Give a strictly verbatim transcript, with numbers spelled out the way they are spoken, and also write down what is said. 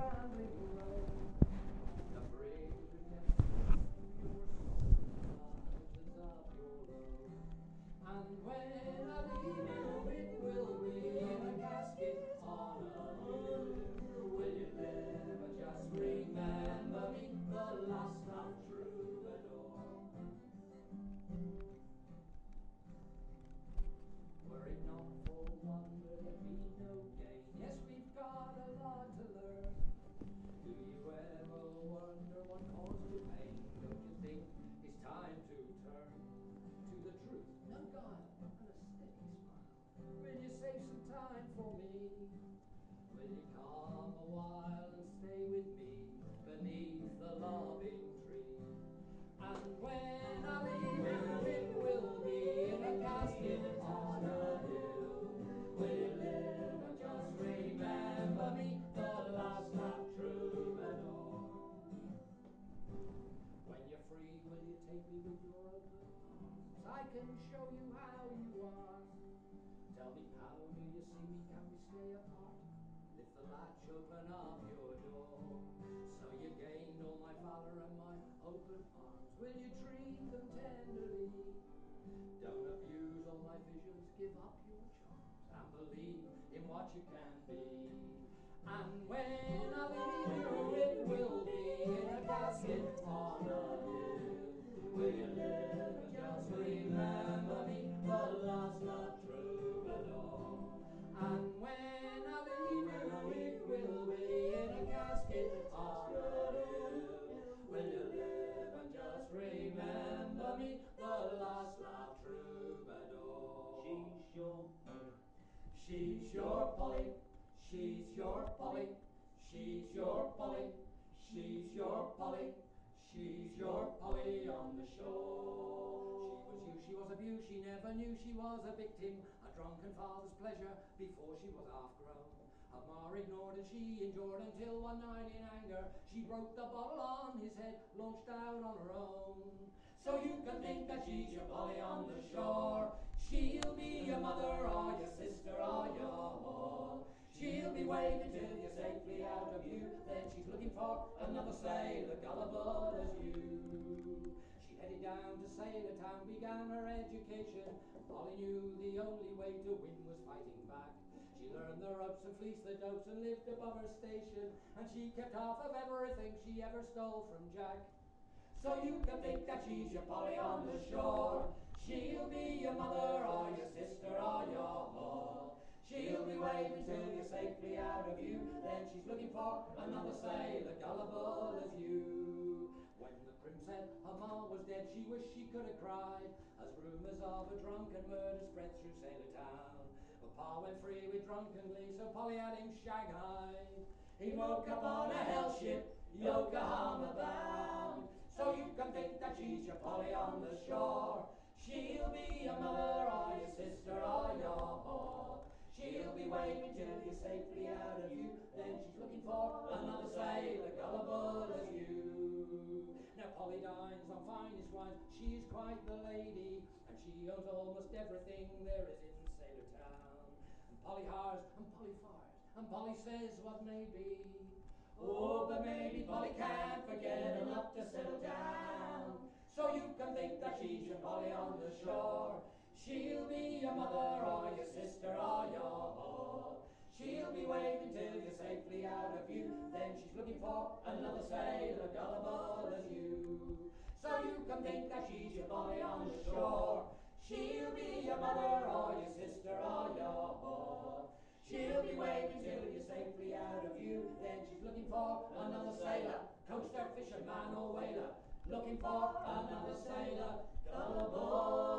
rambling road. The bridge connects your soul, the of your road. And when I leave you, it will be in a casket on a hill. Will you live and just remember me, the last of troubadour? Were it not for wonder, there'd be no gain. Yes, we've got a lot to learn. Do you ever wonder what caused you pain? Don't you think it's time to turn to the truth? No guile and a steady smile. Will you save some time for me? Will you come a while and stay with me beneath the loving tree? And when I leave you, it will be in a casket on a hill. Will you live and just remember me, the last lap troubadour? When you're free, will you take me with your open arms? I can show you how you are. Tell me, how do you see me? Can we stay apart? Lift the latch, open up your door. So you gained all my valor and my open arms. Will you treat them tenderly? Don't abuse all my visions, give up your charms, and believe in what you can be. And when I leave you, it will be in a casket on a hill. Will you live and just remember me, the last love troubadour? And when I leave you, it will be in a casket on a hill. Will you live and just remember me, the last love troubadour? She's your She's your Polly, she's your Polly, she's your Polly, she's your Polly, she's your Polly on the shore. She was you, she was a beaut, she never knew she was a victim, a drunken father's pleasure before she was half grown. Her ma ignored and she endured until one night in anger she broke the bottle on his head, launched out on her own. So you can think that she's your Polly on the shore. She'll be your mother or your sister or your whore. She'll be waving till you're safely out of view. Then she's looking for another sailor gullible as you. She headed down to Sailor Town, began her education. Polly knew the only way to win was fighting back. She learned the ropes and fleeced the dopes and lived above her station. And she kept half of everything she ever stole from Jack. So you can think that she's your Polly on the shore. She'll be your mother or your sister or your whore. She'll be waving till you're safely out of view. Then she's looking for another sailor gullible as you. When the prim said her ma was dead, she wished she could have cried, as rumours of a drunken murder spread through Sailor Town. But pa went free with drunkenly, so Polly had him shanghaied. He woke up on a hell ship, Yokohama bound. So you can think that she's your Polly on the shore. She'll be your mother or your sister or your whore. She'll be waving till you're safely out of view. Then she's looking for another sailor gullible as you. Now Polly dines on finest wines, she's quite the lady, and she owns almost everything there is in Sailor Town. And Polly hires and Polly fires, and Polly says what may be. Oh, but maybe Polly can't forget enough to settle down. So you can think that she's your Polly on the shore. She'll be your mother or your sister or your whore. She'll be waving till you're safely out of view. Then she's looking for another sailor gullible as you. So you can think that she's your Polly on the shore. She'll be your mother or your sister or your whore. She'll be waving till you're safely out of view. Then she's looking for another sailor, coaster, fisherman or whaler. Looking for another sailor, gullible